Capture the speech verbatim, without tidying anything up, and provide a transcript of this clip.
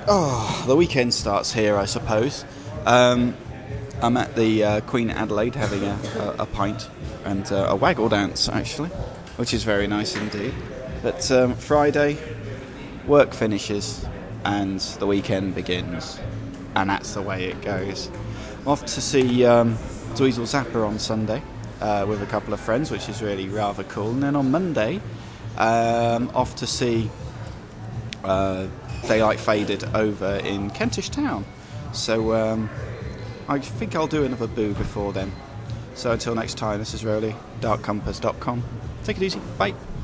Oh, the weekend starts here, I suppose. Um, I'm at the uh, Queen Adelaide having a, a, a pint and uh, a waggle dance, actually, which is very nice indeed. But um, Friday, work finishes and the weekend begins, and that's the way it goes. I'm off to see um, Dweezil Zappa on Sunday uh, with a couple of friends, which is really rather cool. And then on Monday, um, off to see uh, Daylight Faded over in Kentish Town. So um, I think I'll do another boo before then. So until next time, this is Rowley, dark compass dot com. Take it easy. Bye.